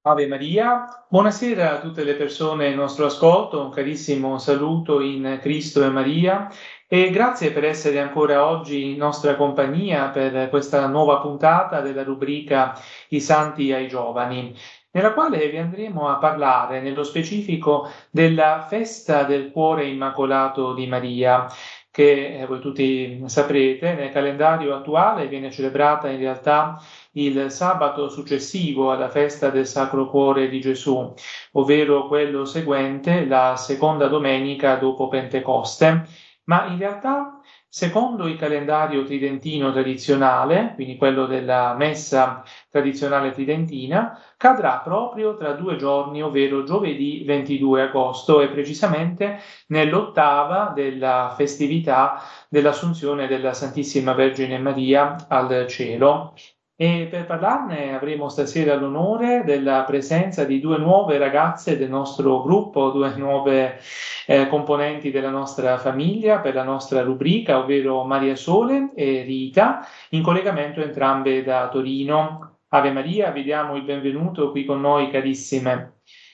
Ave Maria, buonasera a tutte le persone in nostro ascolto, un carissimo saluto in Cristo e Maria e grazie per essere ancora oggi in nostra compagnia per questa nuova puntata della rubrica I Santi ai Giovani, nella quale vi andremo a parlare nello specifico della festa del Cuore Immacolato di Maria, che voi tutti saprete nel calendario attuale viene celebrata in realtà il sabato successivo alla festa del Sacro Cuore di Gesù, ovvero quello seguente, la seconda domenica dopo Pentecoste, ma in realtà, secondo il calendario tridentino tradizionale, quindi quello della messa tradizionale tridentina, cadrà proprio tra 2 giorni, ovvero giovedì 22 agosto e precisamente nell'ottava della festività dell'Assunzione della Santissima Vergine Maria al cielo. E per parlarne avremo stasera l'onore della presenza di 2 nuove ragazze del nostro gruppo, 2 nuove componenti della nostra famiglia per la nostra rubrica, ovvero Maria Sole e Rita, in collegamento entrambe da Torino. Ave Maria, vi diamo il benvenuto qui con noi, carissime.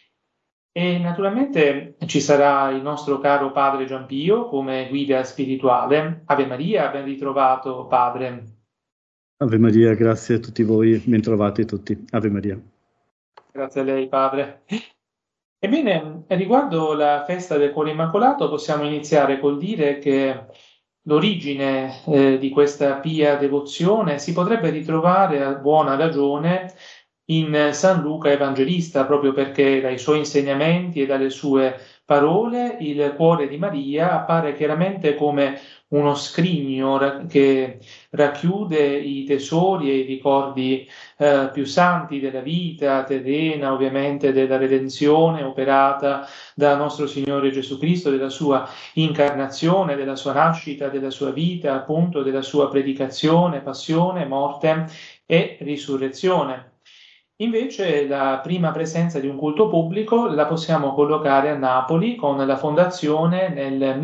E naturalmente ci sarà il nostro caro padre Giampio come guida spirituale. Ave Maria, ben ritrovato padre. Ave Maria, grazie a tutti voi, bentrovati tutti. Ave Maria. Grazie a lei, padre. Ebbene, riguardo la festa del Cuore Immacolato, possiamo iniziare col dire che l'origine di questa pia devozione si potrebbe ritrovare a buona ragione in San Luca Evangelista, proprio perché dai suoi insegnamenti e dalle sue parole il cuore di Maria appare chiaramente come uno scrigno che racchiude i tesori e i ricordi più santi della vita terrena, ovviamente della redenzione operata da nostro Signore Gesù Cristo, della sua incarnazione, della sua nascita, della sua vita, appunto della sua predicazione, passione, morte e risurrezione. Invece la prima presenza di un culto pubblico la possiamo collocare a Napoli con la fondazione nel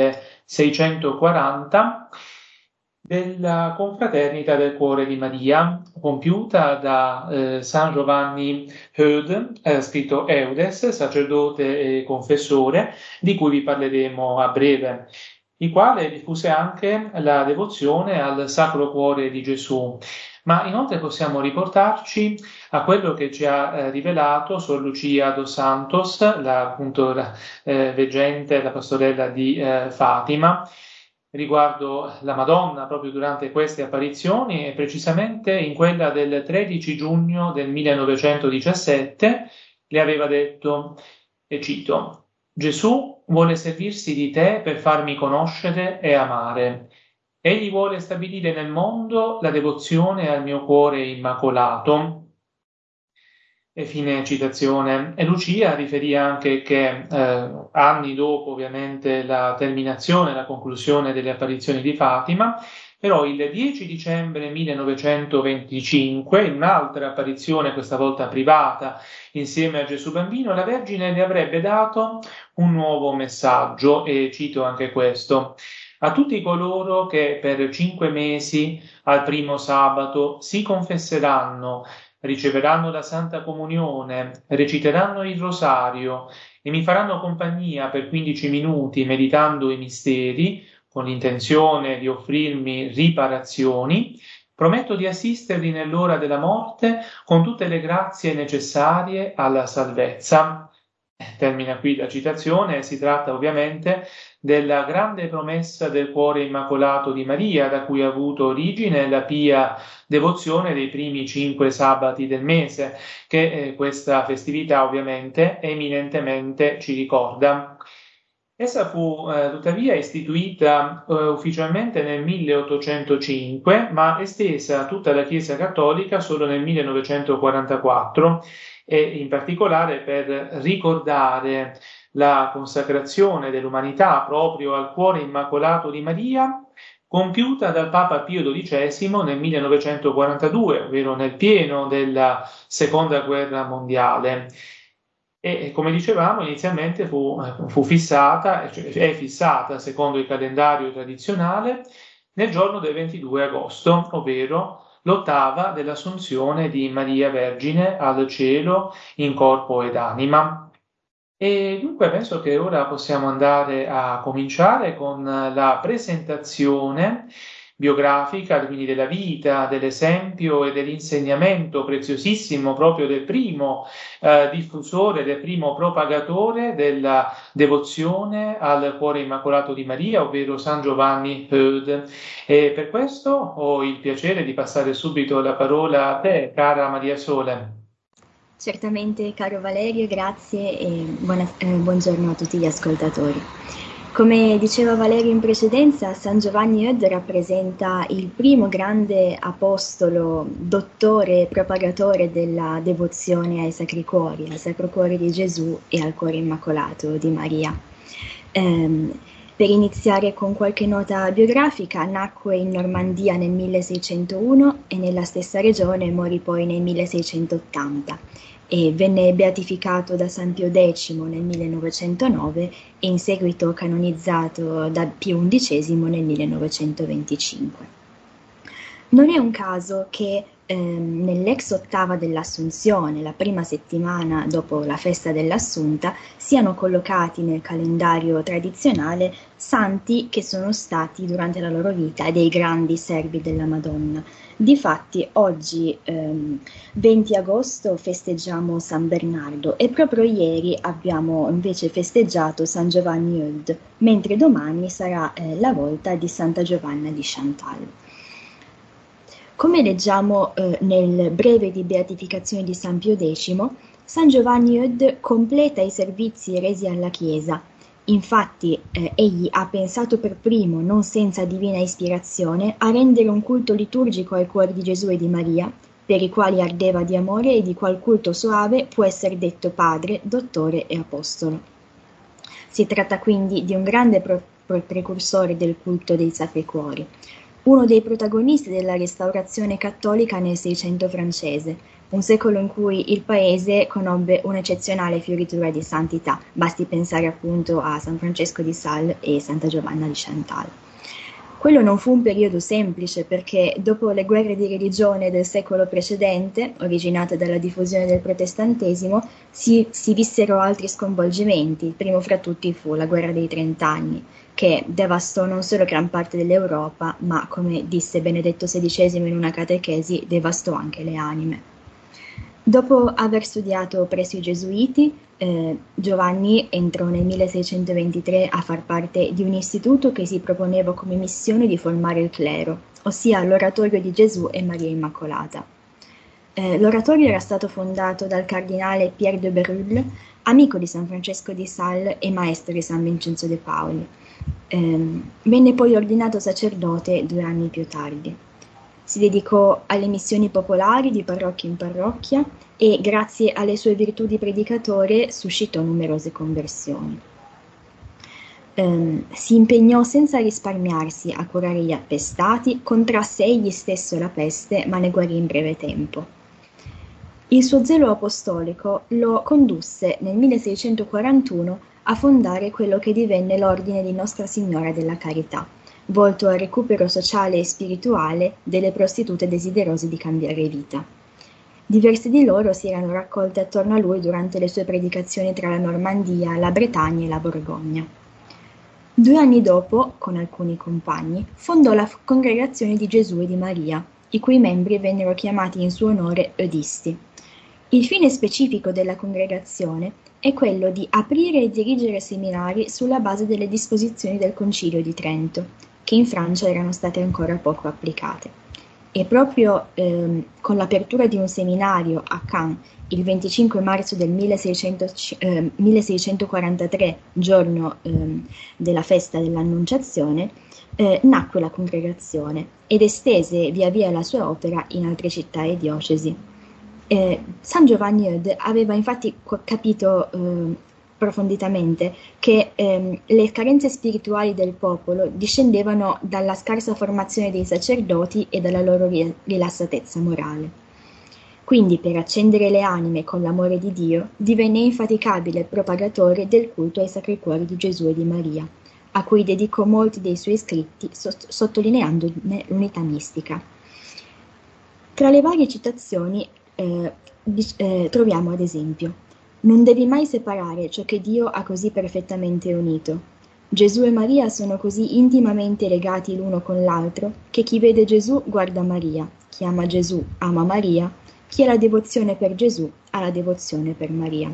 1640 della Confraternita del Cuore di Maria, compiuta da San Giovanni Eudes, scritto Eudes, sacerdote e confessore, di cui vi parleremo a breve, il quale diffuse anche la devozione al Sacro Cuore di Gesù. Ma inoltre possiamo riportarci a quello che ci ha rivelato Sor Lucia dos Santos, la veggente, la pastorella di Fatima, riguardo la Madonna proprio durante queste apparizioni e precisamente in quella del 13 giugno del 1917 le aveva detto, e cito: Gesù vuole servirsi di te per farmi conoscere e amare. Egli vuole stabilire nel mondo la devozione al mio cuore immacolato. E fine citazione. E Lucia riferì anche che anni dopo ovviamente la terminazione, la conclusione delle apparizioni di Fatima, però il 10 dicembre 1925, in un'altra apparizione, questa volta privata, insieme a Gesù Bambino, la Vergine le avrebbe dato un nuovo messaggio, e cito anche questo: a tutti coloro che per 5 mesi al primo sabato si confesseranno, riceveranno la Santa Comunione, reciteranno il Rosario e mi faranno compagnia per 15 minuti meditando i misteri, con l'intenzione di offrirmi riparazioni, prometto di assisterli nell'ora della morte con tutte le grazie necessarie alla salvezza. Termina qui la citazione. Si tratta ovviamente della grande promessa del Cuore Immacolato di Maria, da cui ha avuto origine la pia devozione dei primi 5 sabati del mese, che questa festività ovviamente eminentemente ci ricorda. Essa fu tuttavia istituita ufficialmente nel 1805, ma estesa a tutta la Chiesa Cattolica solo nel 1944, e in particolare per ricordare la consacrazione dell'umanità proprio al Cuore Immacolato di Maria, compiuta dal Papa Pio XII nel 1942, ovvero nel pieno della Seconda Guerra Mondiale. E come dicevamo, inizialmente fu fissata, cioè è fissata secondo il calendario tradizionale, nel giorno del 22 agosto, ovvero l'ottava dell'Assunzione di Maria Vergine al cielo in corpo ed anima. E dunque penso che ora possiamo andare a cominciare con la presentazione biografica, quindi della vita, dell'esempio e dell'insegnamento preziosissimo proprio del primo diffusore, del primo propagatore della devozione al cuore immacolato di Maria, ovvero San Giovanni Eudes. E per questo ho il piacere di passare subito la parola a te, cara Maria Sole. Certamente, caro Valerio, grazie e buongiorno a tutti gli ascoltatori. Come diceva Valerio in precedenza, San Giovanni Eudes rappresenta il primo grande apostolo, dottore e propagatore della devozione ai Sacri Cuori, al Sacro Cuore di Gesù e al Cuore Immacolato di Maria. Per iniziare con qualche nota biografica, nacque in Normandia nel 1601 e nella stessa regione morì poi nel 1680 e venne beatificato da San Pio X nel 1909 e in seguito canonizzato da Pio XI nel 1925. Non è un caso che nell'ex ottava dell'Assunzione, la prima settimana dopo la festa dell'Assunta, siano collocati nel calendario tradizionale santi che sono stati durante la loro vita dei grandi servi della Madonna. Difatti oggi 20 agosto festeggiamo San Bernardo e proprio ieri abbiamo invece festeggiato San Giovanni Eudes, mentre domani sarà la volta di Santa Giovanna di Chantal. Come leggiamo nel breve di beatificazione di San Pio X, San Giovanni Eudes completa i servizi resi alla Chiesa. Infatti egli ha pensato per primo, non senza divina ispirazione, a rendere un culto liturgico ai cuori di Gesù e di Maria, per i quali ardeva di amore e di qual culto soave può essere detto padre, dottore e apostolo. Si tratta quindi di un grande precursore del culto dei Sacri Cuori. Uno dei protagonisti della restaurazione cattolica nel Seicento francese, un secolo in cui il paese conobbe un'eccezionale fioritura di santità, basti pensare appunto a San Francesco di Sales e Santa Giovanna di Chantal. Quello non fu un periodo semplice perché dopo le guerre di religione del secolo precedente, originate dalla diffusione del protestantesimo, si vissero altri sconvolgimenti. Il primo fra tutti fu la guerra dei 30 anni, che devastò non solo gran parte dell'Europa, ma, come disse Benedetto XVI in una catechesi, devastò anche le anime. Dopo aver studiato presso i Gesuiti, Giovanni entrò nel 1623 a far parte di un istituto che si proponeva come missione di formare il clero, ossia l'Oratorio di Gesù e Maria Immacolata. L'oratorio era stato fondato dal cardinale Pierre de Bérulle, amico di San Francesco di Sales e maestro di San Vincenzo de Pauli. Venne poi ordinato sacerdote 2 anni più tardi. Si dedicò alle missioni popolari di parrocchia in parrocchia e, grazie alle sue virtù di predicatore, suscitò numerose conversioni. Si impegnò senza risparmiarsi a curare gli appestati, contrasse egli stesso la peste, ma ne guarì in breve tempo. Il suo zelo apostolico lo condusse nel 1641 a fondare quello che divenne l'Ordine di Nostra Signora della Carità, volto al recupero sociale e spirituale delle prostitute desiderose di cambiare vita. Diverse di loro si erano raccolte attorno a lui durante le sue predicazioni tra la Normandia, la Bretagna e la Borgogna. 2 anni dopo, con alcuni compagni, fondò la Congregazione di Gesù e di Maria, i cui membri vennero chiamati in suo onore Eudisti. Il fine specifico della congregazione è quello di aprire e dirigere seminari sulla base delle disposizioni del Concilio di Trento, che in Francia erano state ancora poco applicate. E proprio con l'apertura di un seminario a Caen il 25 marzo del 1643, giorno della festa dell'Annunciazione, nacque la congregazione ed estese via via la sua opera in altre città e diocesi. San Giovanni Eudes aveva infatti capito approfonditamente che le carenze spirituali del popolo discendevano dalla scarsa formazione dei sacerdoti e dalla loro rilassatezza morale. Quindi, per accendere le anime con l'amore di Dio, divenne infaticabile propagatore del culto ai Sacri Cuori di Gesù e di Maria, a cui dedicò molti dei suoi scritti sottolineandone l'unità mistica. Tra le varie citazioni troviamo ad esempio: non devi mai separare ciò che Dio ha così perfettamente unito. Gesù e Maria sono così intimamente legati l'uno con l'altro che chi vede Gesù guarda Maria, chi ama Gesù ama Maria, chi ha la devozione per Gesù ha la devozione per Maria.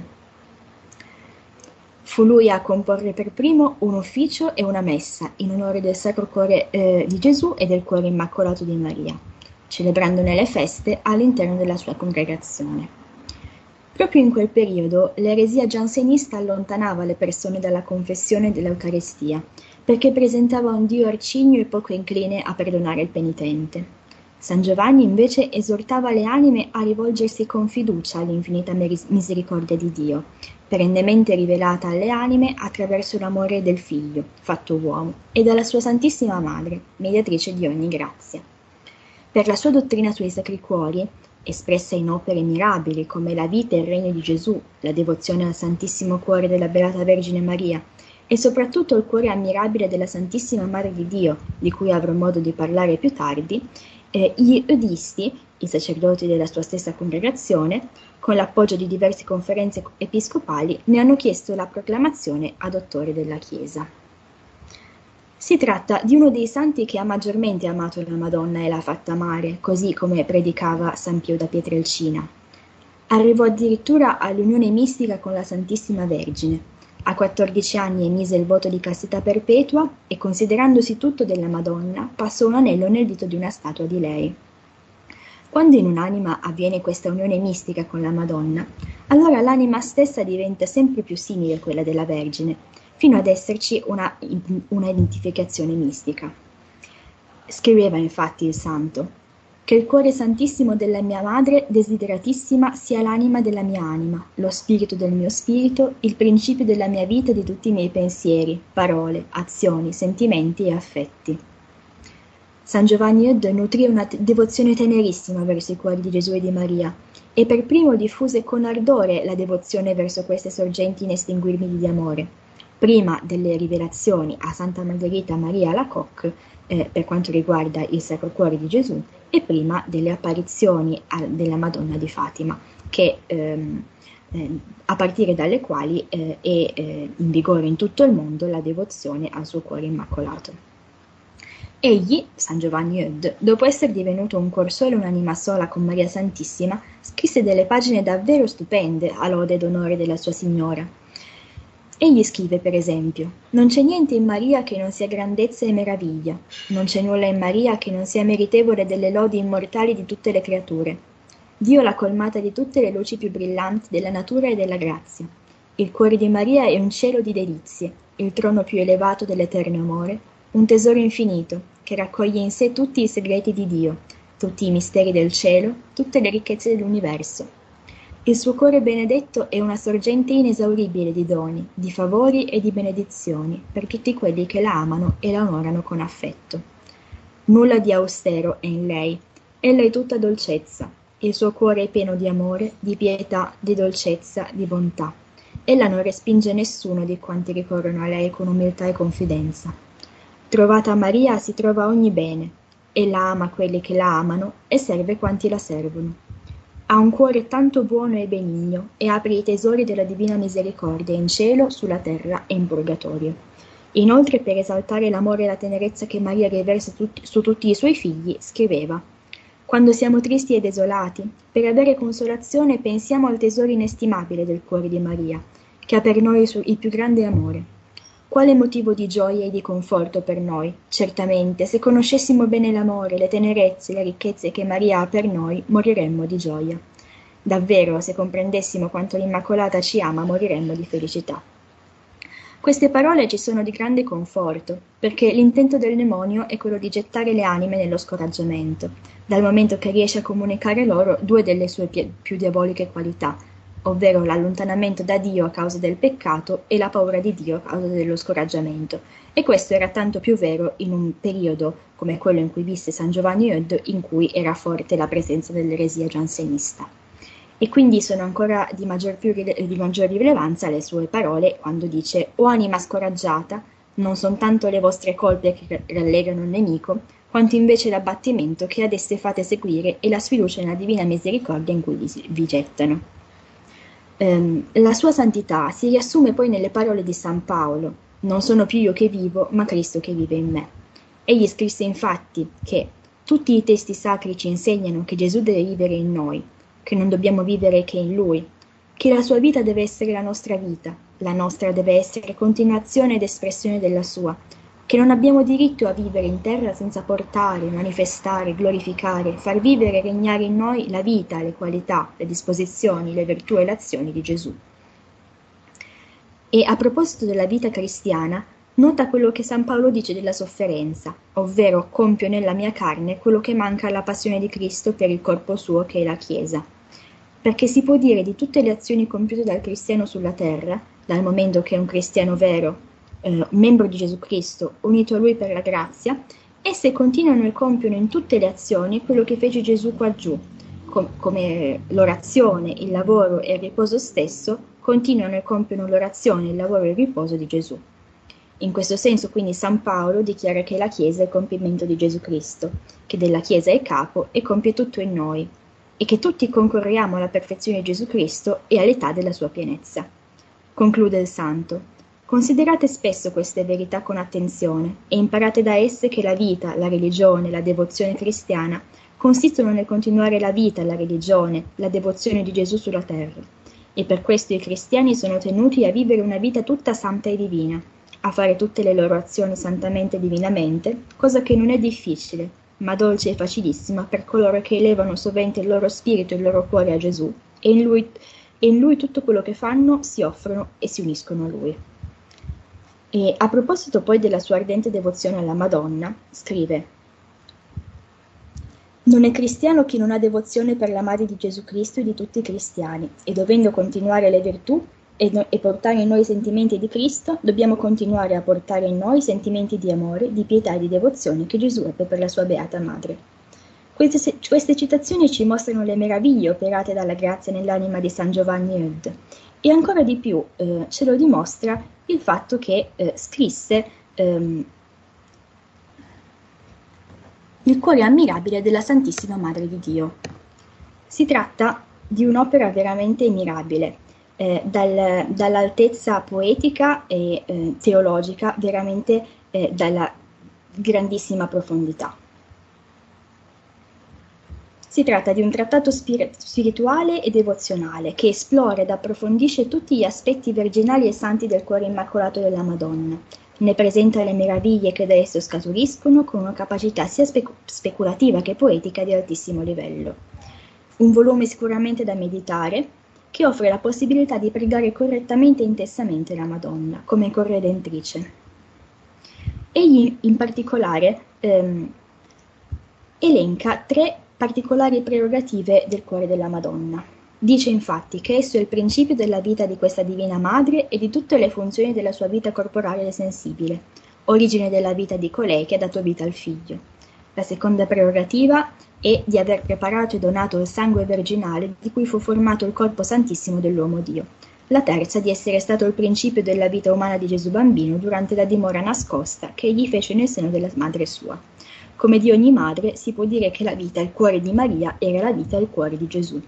Fu lui a comporre per primo un ufficio e una messa in onore del Sacro Cuore di Gesù e del Cuore Immacolato di Maria, celebrandone le feste all'interno della sua congregazione. Proprio in quel periodo l'eresia giansenista allontanava le persone dalla confessione dell'Eucarestia, perché presentava un Dio arcigno e poco incline a perdonare il penitente. San Giovanni invece esortava le anime a rivolgersi con fiducia all'infinita misericordia di Dio, perennemente rivelata alle anime attraverso l'amore del Figlio, fatto uomo, e dalla sua Santissima Madre, mediatrice di ogni grazia. Per la sua dottrina sui Sacri Cuori, espressa in opere mirabili come la vita e il regno di Gesù, la devozione al Santissimo Cuore della Beata Vergine Maria e soprattutto il cuore ammirabile della Santissima Madre di Dio, di cui avrò modo di parlare più tardi, gli eudisti, i sacerdoti della sua stessa congregazione, con l'appoggio di diverse conferenze episcopali, ne hanno chiesto la proclamazione a dottore della Chiesa. Si tratta di uno dei santi che ha maggiormente amato la Madonna e l'ha fatta amare, così come predicava San Pio da Pietrelcina. Arrivò addirittura all'unione mistica con la Santissima Vergine. A 14 anni emise il voto di castità perpetua e, considerandosi tutto della Madonna, passò un anello nel dito di una statua di lei. Quando in un'anima avviene questa unione mistica con la Madonna, allora l'anima stessa diventa sempre più simile a quella della Vergine, fino ad esserci una identificazione mistica. Scriveva infatti il santo: che il cuore santissimo della mia madre desideratissima sia l'anima della mia anima, lo spirito del mio spirito, il principio della mia vita e di tutti i miei pensieri, parole, azioni, sentimenti e affetti. San Giovanni Eudes nutrì una devozione tenerissima verso i cuori di Gesù e di Maria, e per primo diffuse con ardore la devozione verso queste sorgenti inestinguibili di amore, prima delle rivelazioni a Santa Margherita Maria Alacoque per quanto riguarda il Sacro Cuore di Gesù, e prima delle apparizioni della Madonna di Fatima, che a partire dalle quali è in vigore in tutto il mondo la devozione al suo cuore immacolato. Egli, San Giovanni Eudes, dopo essere divenuto un cuor solo e un'anima sola con Maria Santissima, scrisse delle pagine davvero stupende a lode ed onore della sua Signora. Egli scrive, per esempio: non c'è niente in Maria che non sia grandezza e meraviglia, non c'è nulla in Maria che non sia meritevole delle lodi immortali di tutte le creature. Dio l'ha colmata di tutte le luci più brillanti della natura e della grazia. Il cuore di Maria è un cielo di delizie, il trono più elevato dell'eterno amore, un tesoro infinito che raccoglie in sé tutti i segreti di Dio, tutti i misteri del cielo, tutte le ricchezze dell'universo. Il suo cuore benedetto è una sorgente inesauribile di doni, di favori e di benedizioni per tutti quelli che la amano e la onorano con affetto. Nulla di austero è in lei, ella è tutta dolcezza, il suo cuore è pieno di amore, di pietà, di dolcezza, di bontà. Ella non respinge nessuno di quanti ricorrono a lei con umiltà e confidenza. Trovata Maria si trova ogni bene, ella ama quelli che la amano e serve quanti la servono. Ha un cuore tanto buono e benigno e apre i tesori della divina misericordia in cielo, sulla terra e in purgatorio. Inoltre, per esaltare l'amore e la tenerezza che Maria riversa su tutti i suoi figli, scriveva: quando siamo tristi e desolati, per avere consolazione pensiamo al tesoro inestimabile del cuore di Maria, che ha per noi il più grande amore. Quale motivo di gioia e di conforto per noi? Certamente, se conoscessimo bene l'amore, le tenerezze, le ricchezze che Maria ha per noi, moriremmo di gioia. Davvero, se comprendessimo quanto l'Immacolata ci ama, moriremmo di felicità. Queste parole ci sono di grande conforto, perché l'intento del demonio è quello di gettare le anime nello scoraggiamento, dal momento che riesce a comunicare loro due delle sue più diaboliche qualità, ovvero l'allontanamento da Dio a causa del peccato e la paura di Dio a causa dello scoraggiamento. E questo era tanto più vero in un periodo come quello in cui visse San Giovanni Eudes, in cui era forte la presenza dell'eresia giansenista. E quindi sono ancora di maggior rilevanza le sue parole quando dice: «O anima scoraggiata, non son tanto le vostre colpe che rallegrano il nemico, quanto invece l'abbattimento che ad esse fate seguire e la sfiducia nella divina misericordia in cui vi gettano. La sua santità si riassume poi nelle parole di San Paolo: non sono più io che vivo, ma Cristo che vive in me. Egli scrisse infatti che tutti i testi sacri ci insegnano che Gesù deve vivere in noi, che non dobbiamo vivere che in Lui, che la sua vita deve essere la nostra deve essere continuazione ed espressione della sua, che non abbiamo diritto a vivere in terra senza portare, manifestare, glorificare, far vivere e regnare in noi la vita, le qualità, le disposizioni, le virtù e le azioni di Gesù. E a proposito della vita cristiana, nota quello che San Paolo dice della sofferenza, ovvero compio nella mia carne quello che manca alla passione di Cristo per il corpo suo che è la Chiesa. Perché si può dire di tutte le azioni compiute dal cristiano sulla terra, dal momento che è un cristiano vero, membro di Gesù Cristo, unito a Lui per la grazia, esse continuano e compiono in tutte le azioni quello che fece Gesù qua giù, come l'orazione, il lavoro e il riposo stesso continuano e compiono l'orazione, il lavoro e il riposo di Gesù. In questo senso quindi San Paolo dichiara che la Chiesa è il compimento di Gesù Cristo, che della Chiesa è capo e compie tutto in noi, e che tutti concorriamo alla perfezione di Gesù Cristo e all'età della sua pienezza. Conclude il Santo: considerate spesso queste verità con attenzione e imparate da esse che la vita, la religione, la devozione cristiana consistono nel continuare la vita, la religione, la devozione di Gesù sulla terra. E per questo i cristiani sono tenuti a vivere una vita tutta santa e divina, a fare tutte le loro azioni santamente e divinamente, cosa che non è difficile, ma dolce e facilissima per coloro che elevano sovente il loro spirito e il loro cuore a Gesù, e in Lui tutto quello che fanno si offrono e si uniscono a Lui. E a proposito poi della sua ardente devozione alla Madonna, scrive: non è cristiano chi non ha devozione per la Madre di Gesù Cristo e di tutti i cristiani, e dovendo continuare le virtù e portare in noi i sentimenti di Cristo, dobbiamo continuare a portare in noi sentimenti di amore, di pietà e di devozione che Gesù ebbe per la sua beata Madre. Queste citazioni ci mostrano le meraviglie operate dalla grazia nell'anima di San Giovanni Eudes, e ancora di più ce lo dimostra il fatto che scrisse il cuore ammirabile della Santissima Madre di Dio. Si tratta di un'opera veramente mirabile, dall'altezza poetica e teologica, veramente dalla grandissima profondità. Si tratta di un trattato spirituale e devozionale che esplora ed approfondisce tutti gli aspetti virginali e santi del cuore immacolato della Madonna. Ne presenta le meraviglie che da esso scaturiscono con una capacità sia speculativa che poetica di altissimo livello. Un volume sicuramente da meditare, che offre la possibilità di pregare correttamente e intensamente la Madonna, come corredentrice. Egli in particolare elenca 3 particolari prerogative del cuore della Madonna. Dice infatti che esso è il principio della vita di questa Divina Madre e di tutte le funzioni della sua vita corporale e sensibile, origine della vita di colei che ha dato vita al Figlio. La seconda prerogativa è di aver preparato e donato il sangue virginale di cui fu formato il corpo santissimo dell'uomo Dio. La terza di essere stato il principio della vita umana di Gesù bambino durante la dimora nascosta che egli fece nel seno della madre sua. Come di ogni madre, si può dire che la vita al cuore di Maria era la vita al cuore di Gesù.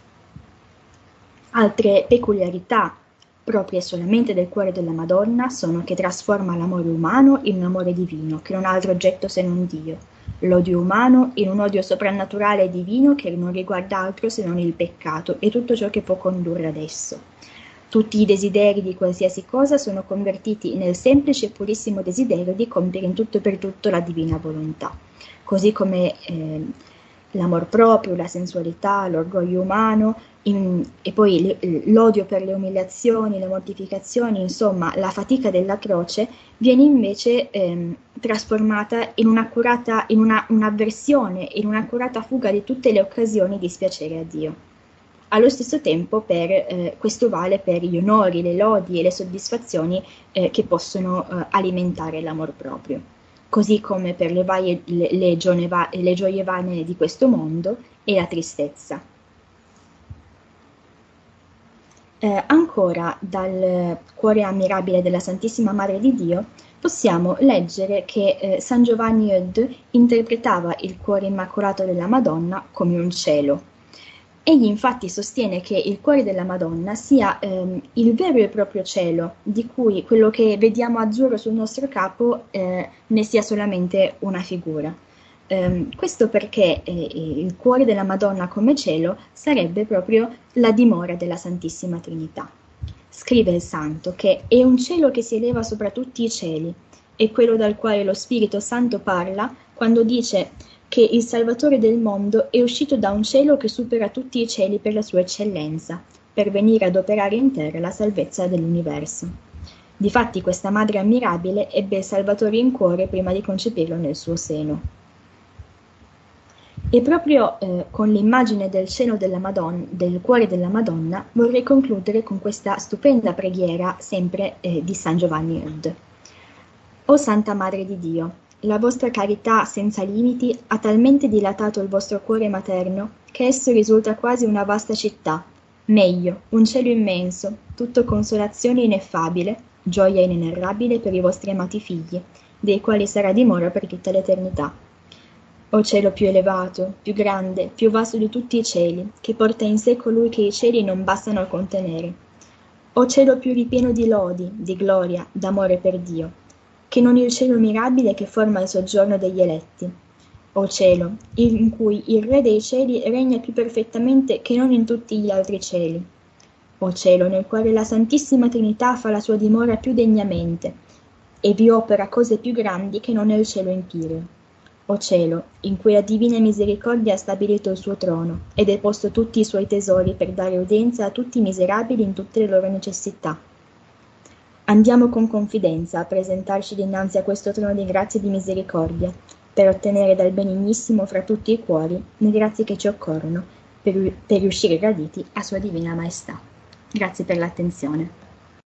Altre peculiarità proprie solamente del cuore della Madonna sono che trasforma l'amore umano in un amore divino, che non ha altro oggetto se non Dio, l'odio umano in un odio soprannaturale e divino che non riguarda altro se non il peccato e tutto ciò che può condurre ad esso. Tutti i desideri di qualsiasi cosa sono convertiti nel semplice e purissimo desiderio di compiere in tutto e per tutto la divina volontà, così come l'amor proprio, la sensualità, l'orgoglio umano e poi l'odio per le umiliazioni, le mortificazioni, insomma la fatica della croce viene invece trasformata in un'avversione, in un'accurata fuga di tutte le occasioni di spiacere a Dio. Allo stesso tempo questo vale per gli onori, le lodi e le soddisfazioni che possono alimentare l'amor proprio, così come per le gioie vane di questo mondo e la tristezza. Ancora dal cuore ammirabile della Santissima Madre di Dio possiamo leggere che San Giovanni Eudes interpretava il cuore immacolato della Madonna come un cielo. Egli infatti sostiene che il cuore della Madonna sia il vero e proprio cielo, di cui quello che vediamo azzurro sul nostro capo ne sia solamente una figura. Questo perché il cuore della Madonna come cielo sarebbe proprio la dimora della Santissima Trinità. Scrive il Santo che è un cielo che si eleva sopra tutti i cieli, è quello dal quale lo Spirito Santo parla quando dice che il Salvatore del mondo è uscito da un cielo che supera tutti i cieli per la sua eccellenza, per venire ad operare in terra la salvezza dell'universo. Difatti questa madre ammirabile ebbe il Salvatore in cuore prima di concepirlo nel suo seno. E proprio con l'immagine del seno della Madonna, del cuore della Madonna, vorrei concludere con questa stupenda preghiera sempre di San Giovanni Eudes. O Santa Madre di Dio, la vostra carità senza limiti ha talmente dilatato il vostro cuore materno che esso risulta quasi una vasta città, meglio, un cielo immenso, tutto consolazione ineffabile, gioia inenerrabile per i vostri amati figli, dei quali sarà dimora per tutta l'eternità. O cielo più elevato, più grande, più vasto di tutti i cieli, che porta in sé colui che i cieli non bastano a contenere. O cielo più ripieno di lodi, di gloria, d'amore per Dio, che non il cielo mirabile che forma il soggiorno degli eletti. O cielo, in cui il Re dei cieli regna più perfettamente che non in tutti gli altri cieli. O cielo, nel quale la Santissima Trinità fa la sua dimora più degnamente, e vi opera cose più grandi che non nel cielo empireo. O cielo, in cui la divina misericordia ha stabilito il suo trono, ed è posto tutti i suoi tesori per dare udienza a tutti i miserabili in tutte le loro necessità. Andiamo con confidenza a presentarci dinanzi a questo trono di grazia e di misericordia, per ottenere dal benignissimo fra tutti i cuori le grazie che ci occorrono per riuscire graditi a Sua Divina Maestà. Grazie per l'attenzione.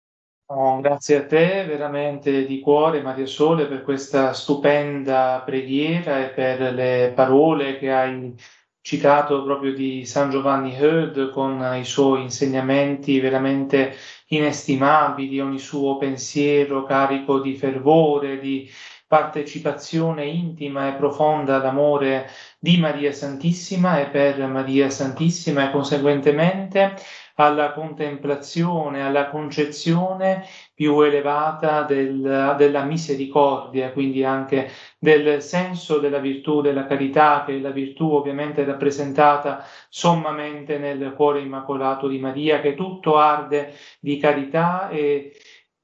Oh, grazie a te veramente di cuore, Maria Sole, per questa stupenda preghiera e per le parole che hai citato proprio di San Giovanni Eudes con i suoi insegnamenti veramente inestimabili, ogni suo pensiero carico di fervore, di partecipazione intima e profonda d'amore di Maria Santissima e per Maria Santissima e conseguentemente alla contemplazione, alla concezione più elevata della misericordia, quindi anche del senso della virtù della carità, che è la virtù ovviamente rappresentata sommamente nel cuore immacolato di Maria, che tutto arde di carità e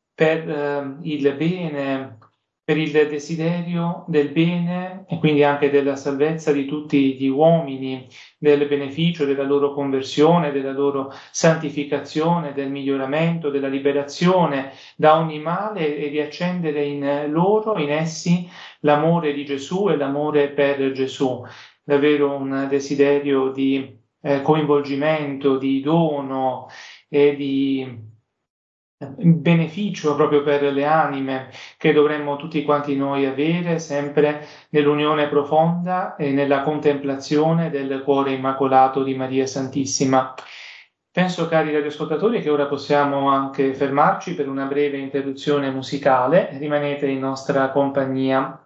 per il bene, per il desiderio del bene e quindi anche della salvezza di tutti gli uomini, del beneficio della loro conversione, della loro santificazione, del miglioramento, della liberazione da ogni male e di accendere in loro, in essi, l'amore di Gesù e l'amore per Gesù. Davvero un desiderio di coinvolgimento, di dono e di beneficio proprio per le anime che dovremmo tutti quanti noi avere sempre nell'unione profonda e nella contemplazione del cuore immacolato di Maria Santissima. Penso, cari radioascoltatori, che ora possiamo anche fermarci per una breve interruzione musicale. Rimanete in nostra compagnia.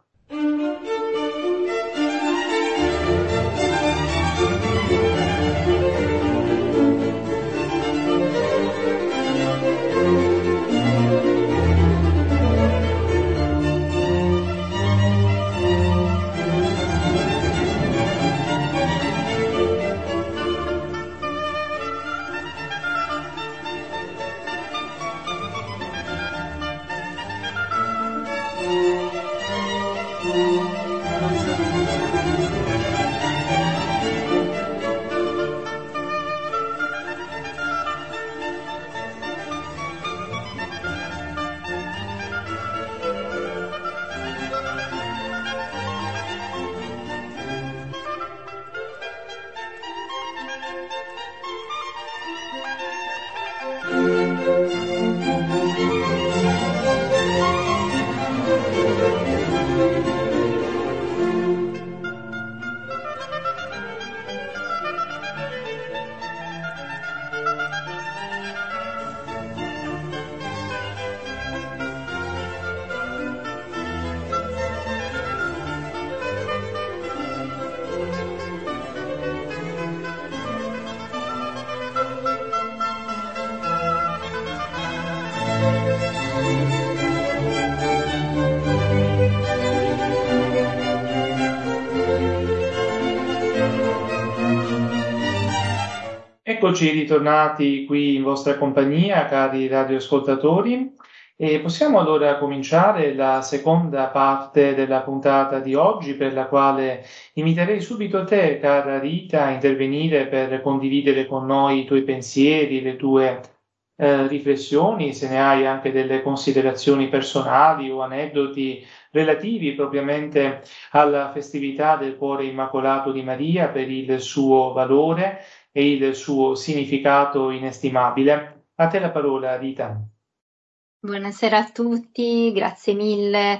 Eccoci ritornati qui in vostra compagnia, cari radioascoltatori, e possiamo allora cominciare la seconda parte della puntata di oggi, per la quale inviterei subito te, cara Rita, a intervenire per condividere con noi i tuoi pensieri, le tue riflessioni, se ne hai anche delle considerazioni personali o aneddoti relativi propriamente alla festività del Cuore Immacolato di Maria, per il suo valore e il suo significato inestimabile. A te la parola, Rita. Buonasera a tutti, grazie mille.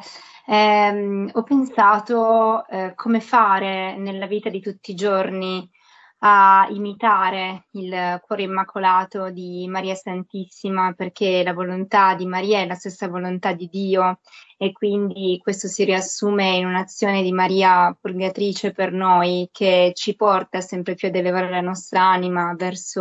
Ho pensato come fare nella vita di tutti i giorni a imitare il cuore immacolato di Maria Santissima, perché la volontà di Maria è la stessa volontà di Dio e quindi questo si riassume in un'azione di Maria purgatrice per noi, che ci porta sempre più ad elevare la nostra anima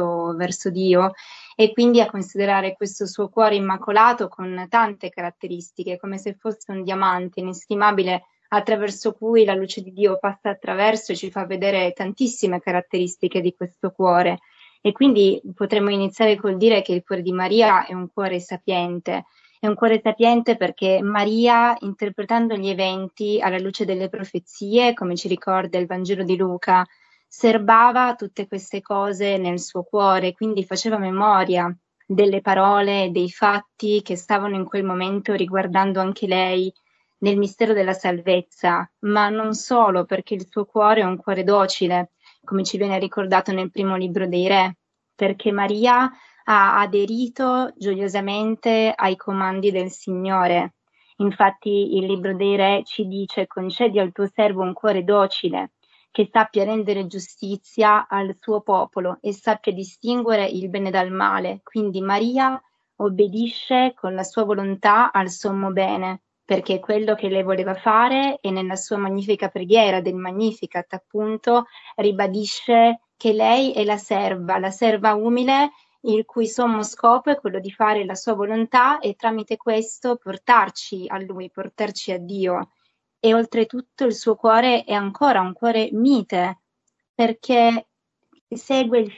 verso Dio, e quindi a considerare questo suo cuore immacolato con tante caratteristiche, come se fosse un diamante inestimabile attraverso cui la luce di Dio passa attraverso e ci fa vedere tantissime caratteristiche di questo cuore. E quindi potremmo iniziare col dire che il cuore di Maria è un cuore sapiente. È un cuore sapiente perché Maria, interpretando gli eventi alla luce delle profezie, come ci ricorda il Vangelo di Luca, serbava tutte queste cose nel suo cuore, quindi faceva memoria delle parole e dei fatti che stavano in quel momento riguardando anche lei nel mistero della salvezza, ma non solo, perché il suo cuore è un cuore docile, come ci viene ricordato nel primo libro dei Re, perché Maria ha aderito gioiosamente ai comandi del Signore. Infatti il libro dei Re ci dice: concedi al tuo servo un cuore docile, che sappia rendere giustizia al suo popolo e sappia distinguere il bene dal male. Quindi Maria obbedisce con la sua volontà al sommo bene, perché è quello che lei voleva fare, e nella sua magnifica preghiera del Magnificat, appunto, ribadisce che lei è la serva umile, il cui sommo scopo è quello di fare la sua volontà e tramite questo portarci a Lui, portarci a Dio. E oltretutto il suo cuore è ancora un cuore mite, perché segue il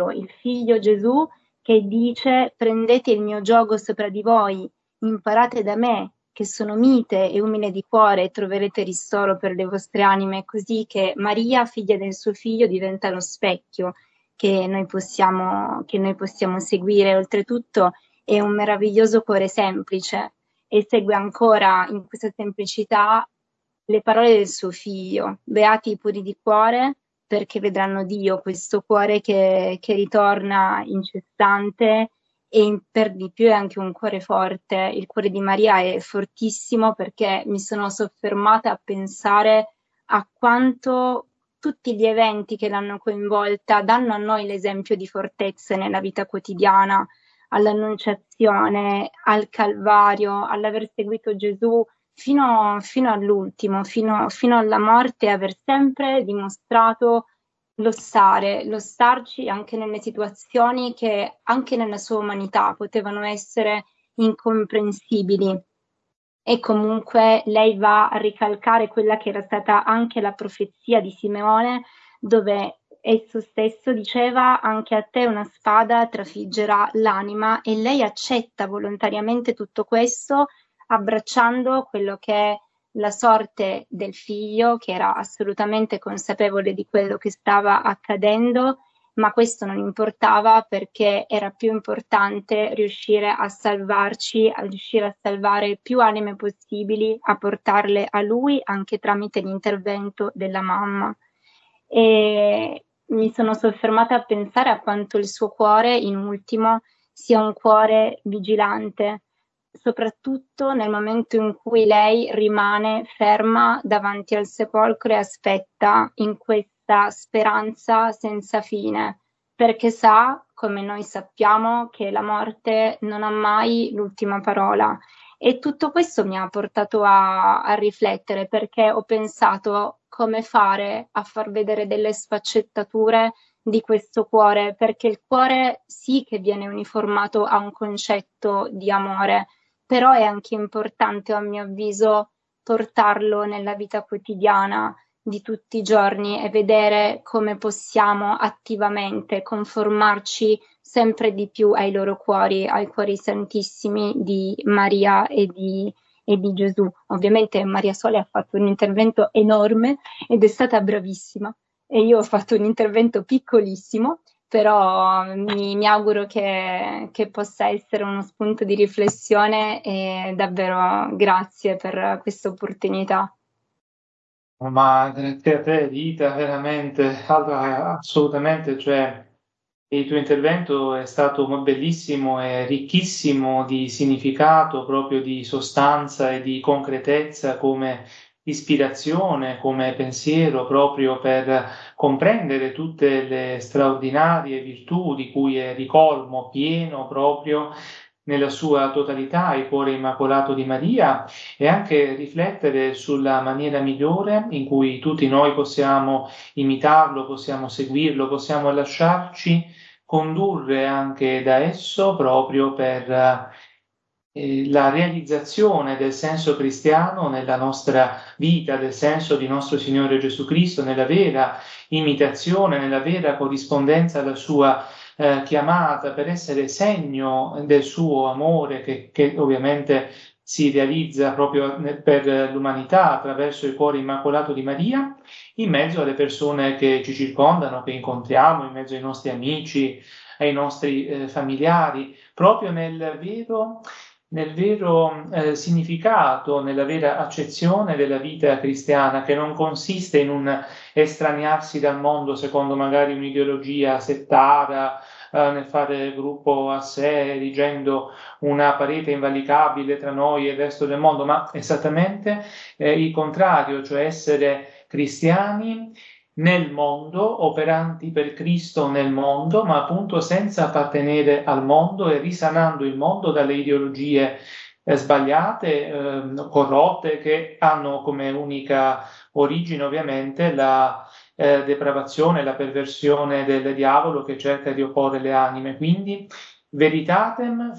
figlio Gesù, che dice: prendete il mio giogo sopra di voi, imparate da me, che sono mite e umile di cuore, e troverete ristoro per le vostre anime. Così che Maria, figlia del suo figlio, diventa lo specchio che noi possiamo seguire. Oltretutto è un meraviglioso cuore semplice e segue ancora in questa semplicità le parole del suo figlio: beati i puri di cuore, perché vedranno Dio. Questo cuore che ritorna incessante, e per di più è anche un cuore forte. Il cuore di Maria è fortissimo, perché mi sono soffermata a pensare a quanto tutti gli eventi che l'hanno coinvolta danno a noi l'esempio di fortezze nella vita quotidiana, all'Annunciazione, al Calvario, all'aver seguito Gesù fino all'ultimo, fino alla morte, aver sempre dimostrato lo starci anche nelle situazioni che anche nella sua umanità potevano essere incomprensibili. E comunque lei va a ricalcare quella che era stata anche la profezia di Simeone, dove esso stesso diceva: anche a te una spada trafiggerà l'anima, e lei accetta volontariamente tutto questo, abbracciando quello che è la sorte del figlio, che era assolutamente consapevole di quello che stava accadendo, ma questo non importava, perché era più importante riuscire a salvarci, a riuscire a salvare più anime possibili, a portarle a lui anche tramite l'intervento della mamma. E mi sono soffermata a pensare a quanto il suo cuore, in ultimo, sia un cuore vigilante, soprattutto nel momento in cui lei rimane ferma davanti al sepolcro e aspetta in questa speranza senza fine, perché sa, come noi sappiamo, che la morte non ha mai l'ultima parola. E tutto questo mi ha portato a riflettere, perché ho pensato come fare a far vedere delle sfaccettature di questo cuore, perché il cuore sì che viene uniformato a un concetto di amore, però è anche importante, a mio avviso, portarlo nella vita quotidiana, di tutti i giorni e vedere come possiamo attivamente conformarci sempre di più ai loro cuori, ai cuori santissimi di Maria e di Gesù. Ovviamente Maria Sole ha fatto un intervento enorme ed è stata bravissima e io ho fatto un intervento piccolissimo, però mi auguro che possa essere uno spunto di riflessione e davvero grazie per questa opportunità. Ma grazie a te, Rita, veramente, allora, assolutamente, cioè, il tuo intervento è stato bellissimo e ricchissimo di significato, proprio di sostanza e di concretezza come ispirazione, come pensiero, proprio per comprendere tutte le straordinarie virtù di cui è ricolmo, pieno proprio nella sua totalità il cuore immacolato di Maria e anche riflettere sulla maniera migliore in cui tutti noi possiamo imitarlo, possiamo seguirlo, possiamo lasciarci condurre anche da esso proprio per la realizzazione del senso cristiano nella nostra vita, del senso di nostro Signore Gesù Cristo, nella vera imitazione, nella vera corrispondenza alla sua chiamata, per essere segno del suo amore che ovviamente si realizza proprio per l'umanità attraverso il cuore immacolato di Maria, in mezzo alle persone che ci circondano, che incontriamo, in mezzo ai nostri amici, ai nostri familiari, proprio nel vero significato, nella vera accezione della vita cristiana, che non consiste in un estraniarsi dal mondo secondo magari un'ideologia settara, nel fare gruppo a sé, erigendo una parete invalicabile tra noi e il resto del mondo, ma esattamente il contrario, cioè essere cristiani nel mondo, operanti per Cristo nel mondo, ma appunto senza appartenere al mondo e risanando il mondo dalle ideologie sbagliate, corrotte, che hanno come unica origine ovviamente la depravazione, la perversione del diavolo che cerca di opporre le anime. Quindi veritatem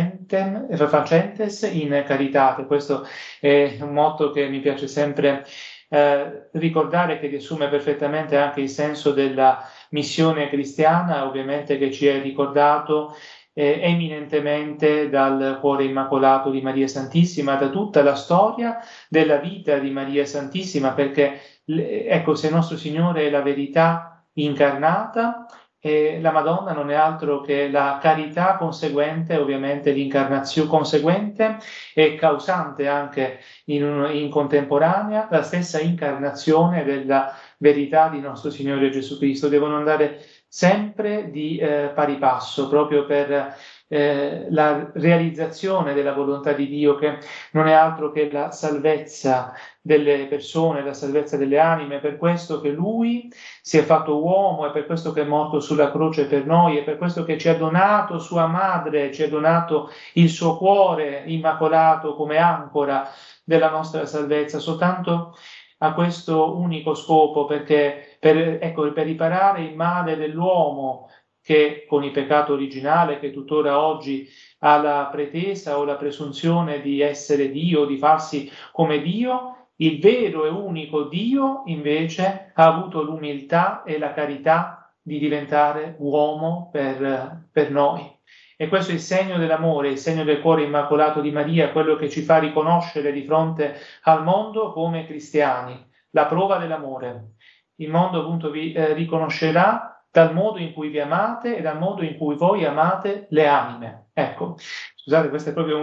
facentes in caritate, questo è un motto che mi piace sempre ricordare, che riassume perfettamente anche il senso della missione cristiana, ovviamente, che ci è ricordato eminentemente dal cuore immacolato di Maria Santissima, da tutta la storia della vita di Maria Santissima, perché ecco, se nostro Signore è la verità incarnata, la Madonna non è altro che la carità conseguente, ovviamente l'incarnazione conseguente e causante anche in contemporanea la stessa incarnazione della verità di nostro Signore Gesù Cristo. Devono andare sempre di pari passo, proprio per la realizzazione della volontà di Dio, che non è altro che la salvezza delle persone, la salvezza delle anime. Per questo che Lui si è fatto uomo, è per questo che è morto sulla croce per noi, è per questo che ci ha donato sua madre, ci ha donato il suo cuore immacolato come ancora della nostra salvezza, soltanto a questo unico scopo, perché per riparare il male dell'uomo che con il peccato originale, che tuttora oggi ha la pretesa o la presunzione di essere Dio, di farsi come Dio, il vero e unico Dio invece ha avuto l'umiltà e la carità di diventare uomo per noi. E questo è il segno dell'amore, il segno del cuore immacolato di Maria, quello che ci fa riconoscere di fronte al mondo come cristiani, la prova dell'amore. Il mondo appunto vi riconoscerà dal modo in cui vi amate e dal modo in cui voi amate le anime. Ecco, scusate, questa è proprio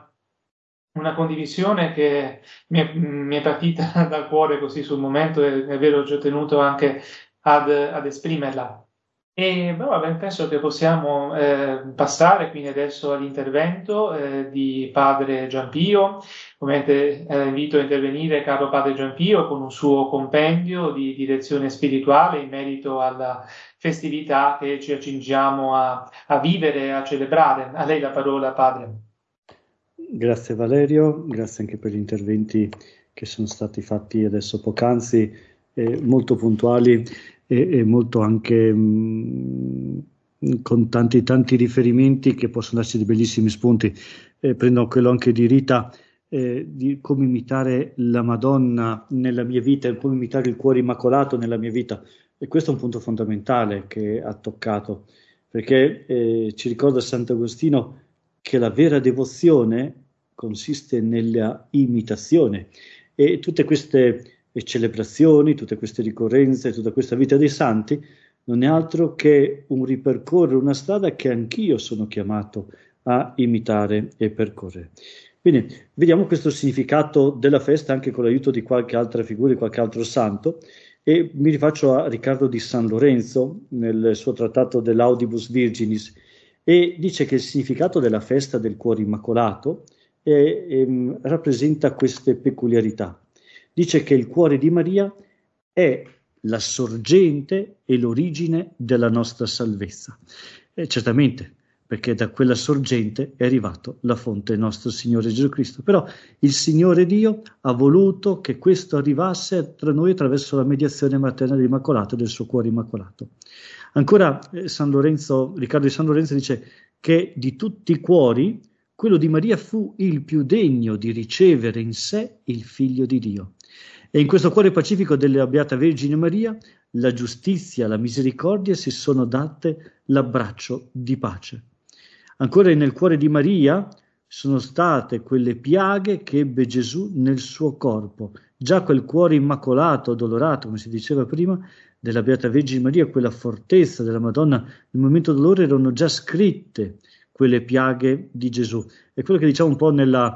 una condivisione che mi è partita dal cuore così sul momento, e è vero, ci ho tenuto anche ad esprimerla. E penso che possiamo passare quindi adesso all'intervento di Padre Giampio. Ovviamente invito a intervenire caro Padre Giampio con un suo compendio di direzione spirituale in merito alla festività che ci accingiamo a vivere e a celebrare. A lei la parola, Padre. Grazie Valerio, grazie anche per gli interventi che sono stati fatti adesso poc'anzi, molto puntuali e molto anche con tanti riferimenti che possono darci dei bellissimi spunti. Prendo quello anche di Rita, di come imitare la Madonna nella mia vita e come imitare il cuore immacolato nella mia vita. E questo è un punto fondamentale che ha toccato, perché ci ricorda Sant'Agostino che la vera devozione consiste nella imitazione, e tutte queste celebrazioni, tutte queste ricorrenze, tutta questa vita dei santi non è altro che un ripercorrere una strada che anch'io sono chiamato a imitare e percorrere. Quindi vediamo questo significato della festa anche con l'aiuto di qualche altra figura, di qualche altro santo, e mi rifaccio a Riccardo di San Lorenzo nel suo trattato dell'Audibus Virginis, e dice che il significato della festa del cuore immacolato rappresenta queste peculiarità. Dice che il cuore di Maria è la sorgente e l'origine della nostra salvezza. E certamente, perché da quella sorgente è arrivato la fonte nostro Signore Gesù Cristo. Però il Signore Dio ha voluto che questo arrivasse tra noi attraverso la mediazione materna dell'Immacolato, del suo cuore immacolato. Ancora Riccardo di San Lorenzo dice che di tutti i cuori quello di Maria fu il più degno di ricevere in sé il Figlio di Dio. E in questo cuore pacifico della Beata Vergine Maria la giustizia, la misericordia si sono date l'abbraccio di pace. Ancora nel cuore di Maria sono state quelle piaghe che ebbe Gesù nel suo corpo. Già quel cuore immacolato, addolorato, come si diceva prima, della Beata Vergine Maria, quella fortezza della Madonna nel momento del dolore, erano già scritte quelle piaghe di Gesù. È quello che diciamo un po' nella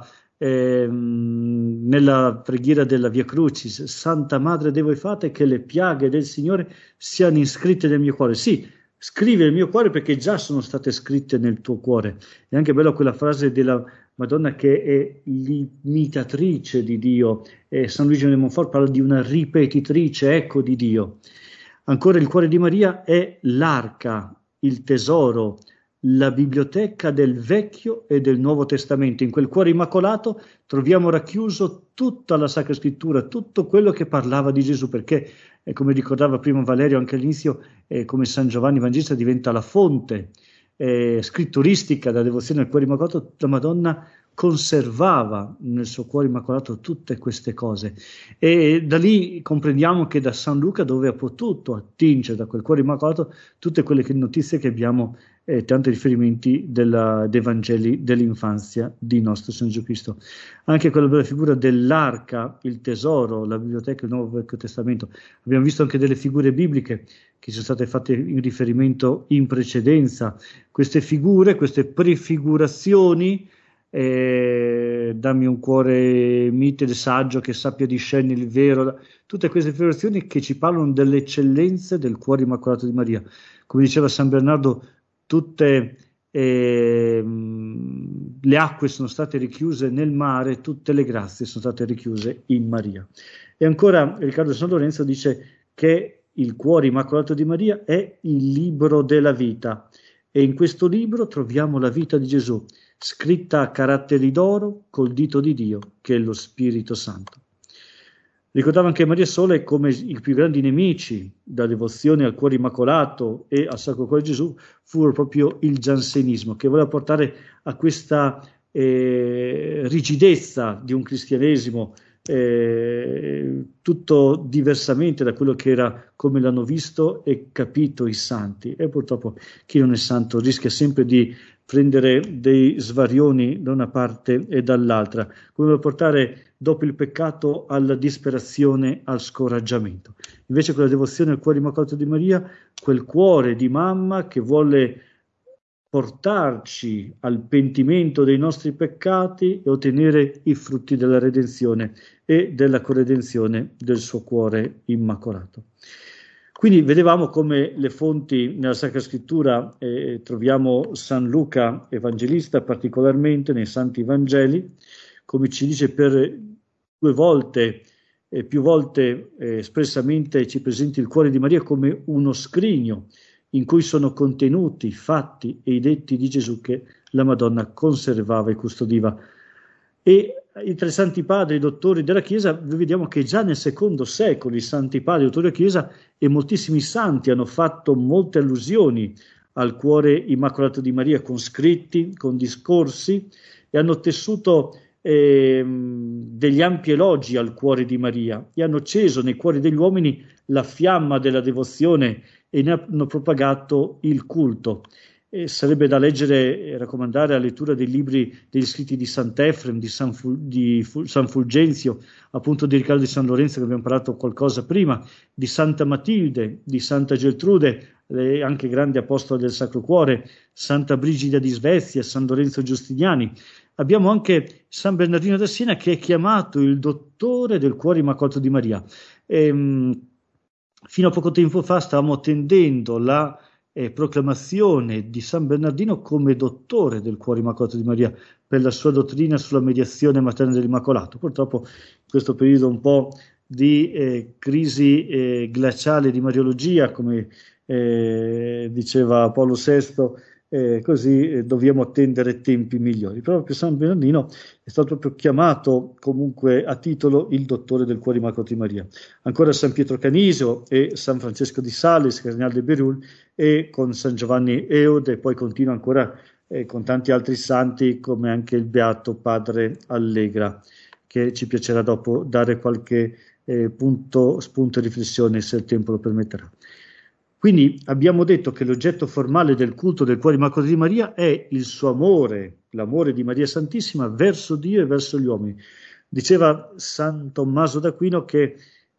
preghiera della Via Crucis: Santa Madre Dei voi fate che le piaghe del Signore siano iscritte nel mio cuore. Sì, scrive nel mio cuore perché già sono state scritte nel tuo cuore. È anche bella quella frase della Madonna che è l'imitatrice di Dio. San Luigi de Montfort parla di una ripetitrice eco di Dio. Ancora il cuore di Maria è l'arca, il tesoro, la biblioteca del Vecchio e del Nuovo Testamento. In quel cuore immacolato troviamo racchiuso tutta la Sacra Scrittura, tutto quello che parlava di Gesù, perché, come ricordava prima Valerio anche all'inizio, come San Giovanni Evangelista diventa la fonte scritturistica della devozione al cuore immacolato, la Madonna conservava nel suo cuore immacolato tutte queste cose, e da lì comprendiamo che da San Luca, dove ha potuto attingere da quel cuore immacolato tutte quelle notizie che abbiamo, tanti riferimenti dei Vangeli dell'infanzia di nostro Signore Gesù Cristo. Anche quella bella figura dell'arca, il tesoro, la biblioteca del Nuovo Vecchio Testamento. Abbiamo visto anche delle figure bibliche che sono state fatte in riferimento in precedenza. Queste figure, queste prefigurazioni, dammi un cuore mite e saggio che sappia discernere il vero, tutte queste figurazioni che ci parlano delle eccellenze del cuore immacolato di Maria. Come diceva San Bernardo, tutte le acque sono state richiuse nel mare, tutte le grazie sono state richiuse in Maria. E ancora Riccardo San Lorenzo dice che il cuore immacolato di Maria è il libro della vita, e in questo libro troviamo la vita di Gesù, scritta a caratteri d'oro col dito di Dio, che è lo Spirito Santo. Ricordava anche Maria Sole come i più grandi nemici della devozione al cuore immacolato e al Sacro Cuore di Gesù furono proprio il giansenismo, che voleva portare a questa rigidezza di un cristianesimo tutto diversamente da quello che era, come l'hanno visto e capito i santi. E purtroppo chi non è santo rischia sempre di prendere dei svarioni da una parte e dall'altra, come portare dopo il peccato alla disperazione, al scoraggiamento. Invece con la devozione al cuore immacolato di Maria, quel cuore di mamma che vuole portarci al pentimento dei nostri peccati e ottenere i frutti della redenzione e della corredenzione del suo cuore immacolato. Quindi vedevamo come le fonti nella Sacra Scrittura troviamo San Luca Evangelista particolarmente nei Santi Vangeli, come ci dice per più volte espressamente ci presenta il cuore di Maria come uno scrigno in cui sono contenuti i fatti e i detti di Gesù che la Madonna conservava e custodiva. E tra i santi padri, i dottori della Chiesa, vediamo che già nel secondo secolo i santi padri, i dottori della Chiesa e moltissimi santi hanno fatto molte allusioni al cuore immacolato di Maria con scritti, con discorsi, e hanno tessuto degli ampi elogi al cuore di Maria e hanno acceso nei cuori degli uomini la fiamma della devozione e ne hanno propagato il culto. Sarebbe da leggere e raccomandare la lettura dei libri degli scritti di Sant'Efrem, di San Fulgenzio, appunto di Riccardo di San Lorenzo, che abbiamo parlato qualcosa prima, di Santa Matilde, di Santa Geltrude, anche grande apostola del Sacro Cuore, Santa Brigida di Svezia, San Lorenzo Giustiniani. Abbiamo anche San Bernardino da Siena, che è chiamato il dottore del cuore immacolato di Maria. Fino a poco tempo fa stavamo attendendo la proclamazione di San Bernardino come dottore del cuore immacolato di Maria per la sua dottrina sulla mediazione materna dell'Immacolato. Purtroppo in questo periodo un po' di crisi glaciale di Mariologia, come diceva Paolo VI, così dobbiamo attendere tempi migliori. Proprio San Bernardino è stato proprio chiamato comunque a titolo il dottore del cuore immacolato di Maria. Ancora San Pietro Canisio e San Francesco di Sales, Cardinal de Bérulle, e con San Giovanni Eude, e poi continua ancora con tanti altri santi, come anche il Beato Padre Allegra, che ci piacerà dopo dare qualche spunto di riflessione, se il tempo lo permetterà. Quindi abbiamo detto che l'oggetto formale del culto del cuore immacolato di Maria è il suo amore, l'amore di Maria Santissima verso Dio e verso gli uomini. Diceva San Tommaso d'Aquino che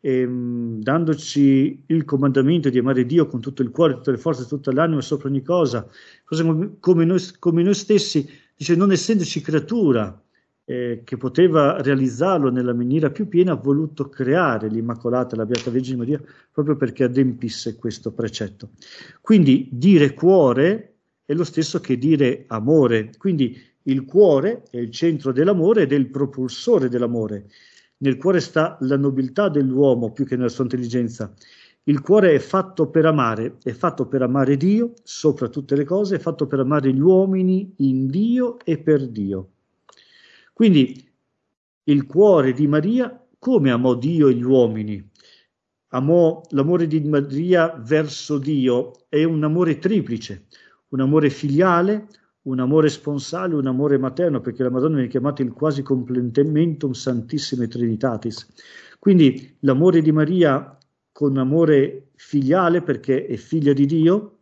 dandoci il comandamento di amare Dio con tutto il cuore, tutte le forze, tutta l'anima e sopra ogni cosa, come noi stessi, dice, non essendoci creatura che poteva realizzarlo nella maniera più piena, ha voluto creare l'Immacolata, la Beata Vergine Maria, proprio perché adempisse questo precetto. Quindi dire cuore è lo stesso che dire amore, quindi il cuore è il centro dell'amore ed è il propulsore dell'amore. Nel cuore sta la nobiltà dell'uomo più che nella sua intelligenza. Il cuore è fatto per amare Dio sopra tutte le cose, è fatto per amare gli uomini in Dio e per Dio. Quindi il cuore di Maria, come amò Dio e gli uomini? Amò l'amore di Maria verso Dio, è un amore triplice, un amore filiale, un amore sponsale, un amore materno, perché la Madonna viene chiamata il quasi complementum Santissime Trinitatis. Quindi l'amore di Maria con amore filiale, perché è figlia di Dio,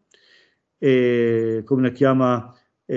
come la chiama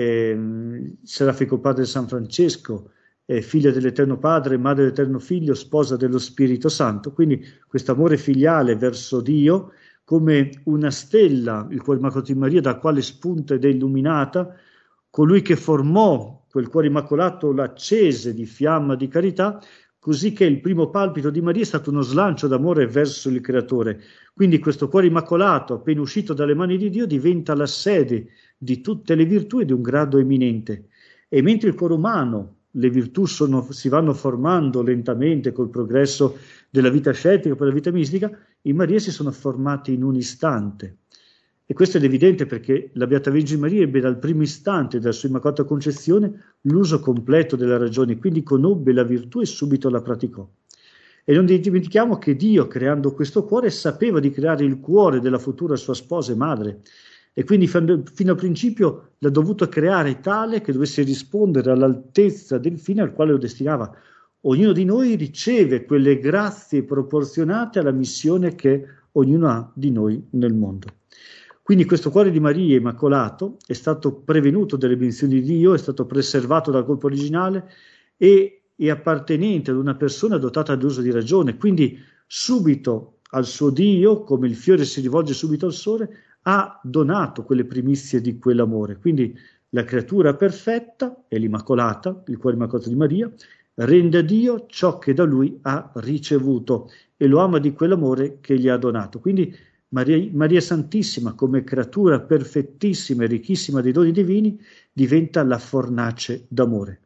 Serafico Padre San Francesco, figlia dell'Eterno Padre, madre dell'Eterno Figlio, sposa dello Spirito Santo. Quindi questo amore filiale verso Dio, come una stella, il cuore immacolato di Maria, da quale spunta ed è illuminata, colui che formò quel cuore immacolato l'accese di fiamma di carità, così che il primo palpito di Maria è stato uno slancio d'amore verso il Creatore. Quindi questo cuore immacolato, appena uscito dalle mani di Dio, diventa la sede di tutte le virtù e di un grado eminente. E mentre il cuore umano, le virtù si vanno formando lentamente col progresso della vita ascetica, poi della vita mistica, in Maria si sono formate in un istante. E questo è evidente perché la Beata Vergine Maria ebbe dal primo istante della sua Immacolata Concezione l'uso completo della ragione, quindi conobbe la virtù e subito la praticò. E non dimentichiamo che Dio, creando questo cuore, sapeva di creare il cuore della futura sua sposa e madre, e quindi fino al principio l'ha dovuto creare tale che dovesse rispondere all'altezza del fine al quale lo destinava. Ognuno di noi riceve quelle grazie proporzionate alla missione che ognuno ha di noi nel mondo. Quindi questo cuore di Maria immacolato è stato prevenuto dalle benedizioni di Dio, è stato preservato dal colpo originale e è appartenente ad una persona dotata dell'uso di ragione, quindi subito al suo Dio, come il fiore si rivolge subito al sole, ha donato quelle primizie di quell'amore. Quindi la creatura perfetta è l'Immacolata, il cuore immacolato di Maria, rende a Dio ciò che da lui ha ricevuto e lo ama di quell'amore che gli ha donato. Quindi Maria Santissima, come creatura perfettissima e ricchissima dei doni divini, diventa la fornace d'amore.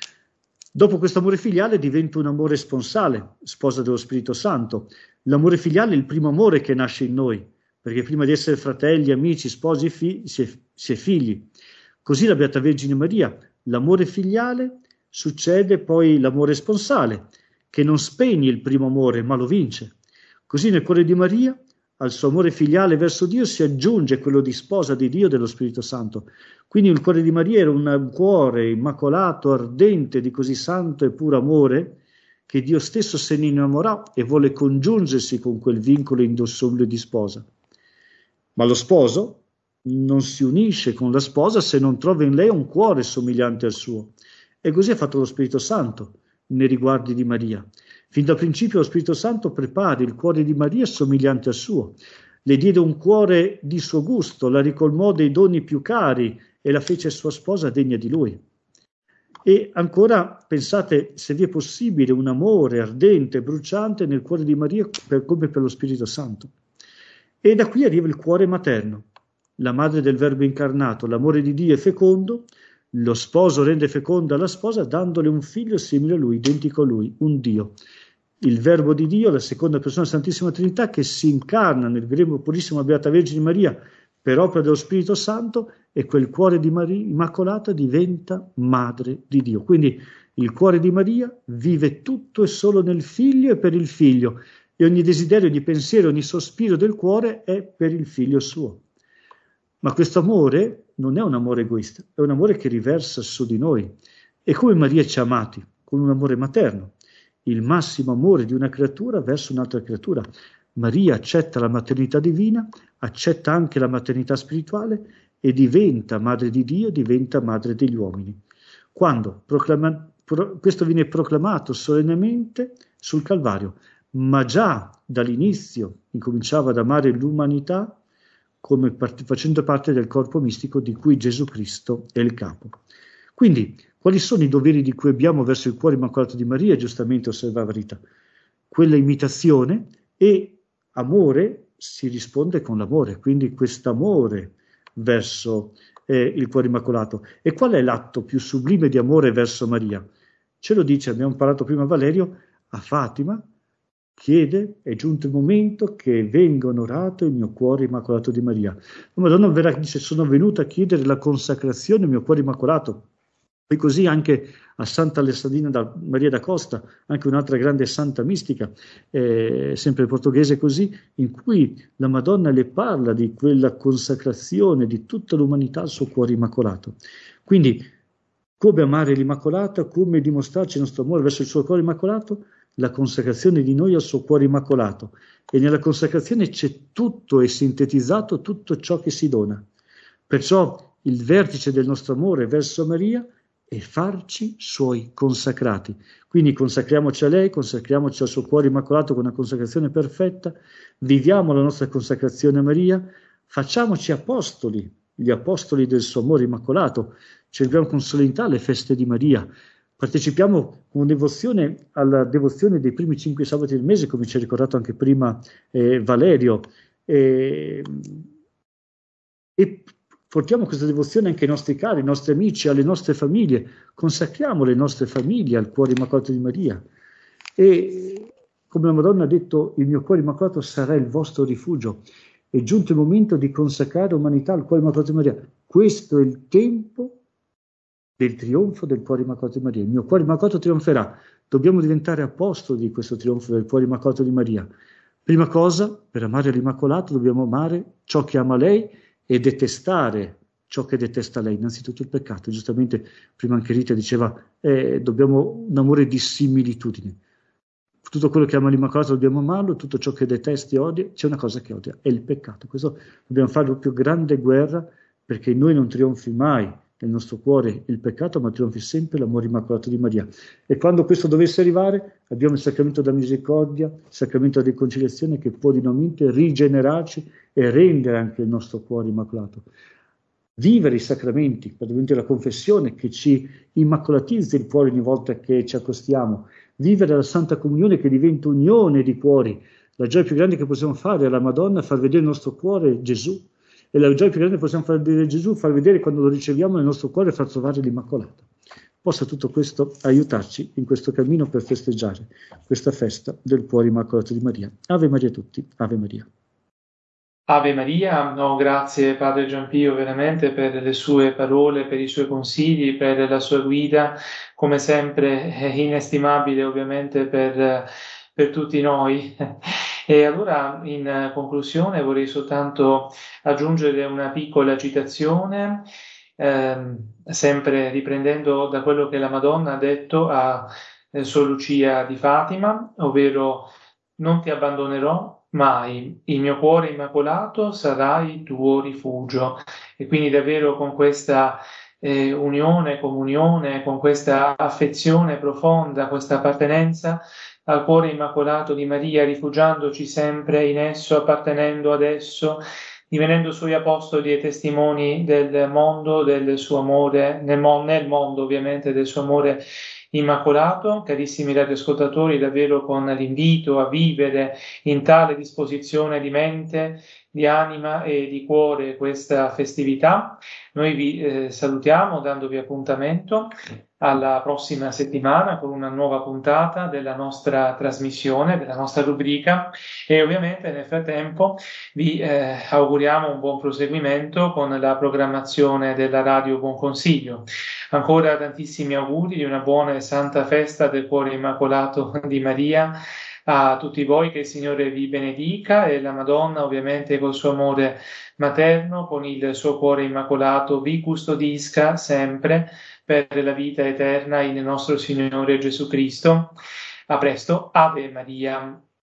Dopo questo amore filiale diventa un amore sponsale, sposa dello Spirito Santo. L'amore filiale è il primo amore che nasce in noi, perché prima di essere fratelli, amici, sposi, si è figli. Così la Beata Vergine Maria, l'amore filiale, succede poi l'amore sponsale, che non spegne il primo amore, ma lo vince. Così nel cuore di Maria al suo amore filiale verso Dio si aggiunge quello di sposa di Dio dello Spirito Santo. Quindi il cuore di Maria era un cuore immacolato, ardente, di così santo e puro amore, che Dio stesso se ne innamorò e vuole congiungersi con quel vincolo indissolubile di sposa. Ma lo sposo non si unisce con la sposa se non trova in lei un cuore somigliante al suo. E così ha fatto lo Spirito Santo nei riguardi di Maria. Fin dal principio lo Spirito Santo prepara il cuore di Maria somigliante al suo. Le diede un cuore di suo gusto, la ricolmò dei doni più cari e la fece sua sposa degna di lui. E ancora pensate se vi è possibile un amore ardente, bruciante nel cuore di Maria come per lo Spirito Santo. E da qui arriva il cuore materno, la madre del Verbo incarnato. L'amore di Dio è fecondo, lo sposo rende feconda la sposa dandole un figlio simile a lui, identico a lui, un Dio. Il Verbo di Dio, la seconda persona della Santissima Trinità, che si incarna nel grembo purissimo della Beata Vergine Maria per opera dello Spirito Santo, e quel cuore di Maria Immacolata diventa madre di Dio. Quindi il cuore di Maria vive tutto e solo nel Figlio e per il Figlio, e ogni desiderio, ogni pensiero, ogni sospiro del cuore è per il Figlio suo. Ma questo amore non è un amore egoista, è un amore che riversa su di noi. E come Maria ci ha amati, con un amore materno, il massimo amore di una creatura verso un'altra creatura. Maria accetta la maternità divina, accetta anche la maternità spirituale e diventa madre di Dio, diventa madre degli uomini. Quando questo viene proclamato solennemente sul Calvario, ma già dall'inizio incominciava ad amare l'umanità come facendo parte del corpo mistico di cui Gesù Cristo è il capo. Quindi, quali sono i doveri di cui abbiamo verso il cuore immacolato di Maria? Giustamente osservava Rita. Quella imitazione, e amore si risponde con l'amore, quindi quest'amore verso il cuore immacolato. E qual è l'atto più sublime di amore verso Maria? Ce lo dice, abbiamo parlato prima Valerio, a Fatima, chiede, è giunto il momento che venga onorato il mio cuore immacolato di Maria. La Madonna verrà, dice, sono venuta a chiedere la consacrazione al mio cuore immacolato. E così anche a Santa Alessandrina Maria da Costa, anche un'altra grande santa mistica, sempre portoghese così, in cui la Madonna le parla di quella consacrazione di tutta l'umanità al suo cuore immacolato. Quindi, come amare l'Immacolata, come dimostrarci il nostro amore verso il suo cuore immacolato? La consacrazione di noi al suo cuore immacolato. E nella consacrazione c'è tutto, è sintetizzato tutto ciò che si dona. Perciò il vertice del nostro amore verso Maria è farci suoi consacrati. Quindi consacriamoci a lei, consacriamoci al suo cuore immacolato con una consacrazione perfetta, viviamo la nostra consacrazione a Maria, facciamoci apostoli, gli apostoli del suo amore immacolato, celebriamo con solennità le feste di Maria, partecipiamo con devozione alla devozione dei primi 5 sabati del mese, come ci ha ricordato anche prima Valerio, e portiamo questa devozione anche ai nostri cari, ai nostri amici, alle nostre famiglie, consacriamo le nostre famiglie al cuore immacolato di Maria. E come la Madonna ha detto, il mio cuore immacolato sarà il vostro rifugio. È giunto il momento di consacrare l'umanità al cuore immacolato di Maria. Questo è il tempo del trionfo del cuore immacolato di Maria. Il mio cuore immacolato trionferà. Dobbiamo diventare apostoli di questo trionfo del cuore immacolato di Maria. Prima cosa, per amare l'Immacolato dobbiamo amare ciò che ama lei e detestare ciò che detesta lei, innanzitutto il peccato. Giustamente prima anche Rita diceva dobbiamo un amore di similitudine. Tutto quello che ama l'Immacolato dobbiamo amarlo, tutto ciò che detesta e odia, c'è una cosa che odia, è il peccato. Questo dobbiamo fare la più grande guerra perché in noi non trionfi mai nel nostro cuore il peccato, ma trionfi sempre l'amore immacolato di Maria. E quando questo dovesse arrivare, abbiamo il sacramento della misericordia, il sacramento della riconciliazione che può dinamite rigenerarci e rendere anche il nostro cuore immacolato. Vivere i sacramenti, praticamente la confessione che ci immacolatizza il cuore ogni volta che ci accostiamo, vivere la Santa Comunione che diventa unione di cuori. La gioia più grande che possiamo fare alla Madonna è far vedere il nostro cuore Gesù, e la gioia più grande che possiamo far vedere Gesù, far vedere quando lo riceviamo nel nostro cuore e far trovare l'Immacolata. Possa tutto questo aiutarci in questo cammino per festeggiare questa festa del cuore immacolato di Maria. Ave Maria a tutti, Ave Maria. Ave Maria, no, grazie Padre Giampio veramente per le sue parole, per i suoi consigli, per la sua guida, come sempre inestimabile ovviamente per tutti noi. E allora in conclusione vorrei soltanto aggiungere una piccola citazione, sempre riprendendo da quello che la Madonna ha detto a Sor Lucia di Fatima, ovvero: non ti abbandonerò mai, il mio cuore immacolato sarà il tuo rifugio. E quindi davvero con questa unione, comunione, con questa affezione profonda, questa appartenenza al cuore immacolato di Maria, rifugiandoci sempre in esso, appartenendo ad esso, divenendo suoi apostoli e testimoni del mondo, del suo amore, nel mondo ovviamente del suo amore immacolato. Carissimi radioascoltatori, davvero con l'invito a vivere in tale disposizione di mente, di anima e di cuore questa festività. Noi vi salutiamo dandovi appuntamento alla prossima settimana con una nuova puntata della nostra trasmissione, della nostra rubrica, e ovviamente nel frattempo vi auguriamo un buon proseguimento con la programmazione della Radio Buon Consiglio. Ancora tantissimi auguri di una buona e santa festa del Cuore Immacolato di Maria a tutti voi, che il Signore vi benedica e la Madonna ovviamente col suo amore materno, con il suo cuore immacolato, vi custodisca sempre per la vita eterna il nostro Signore Gesù Cristo. A presto, Ave Maria.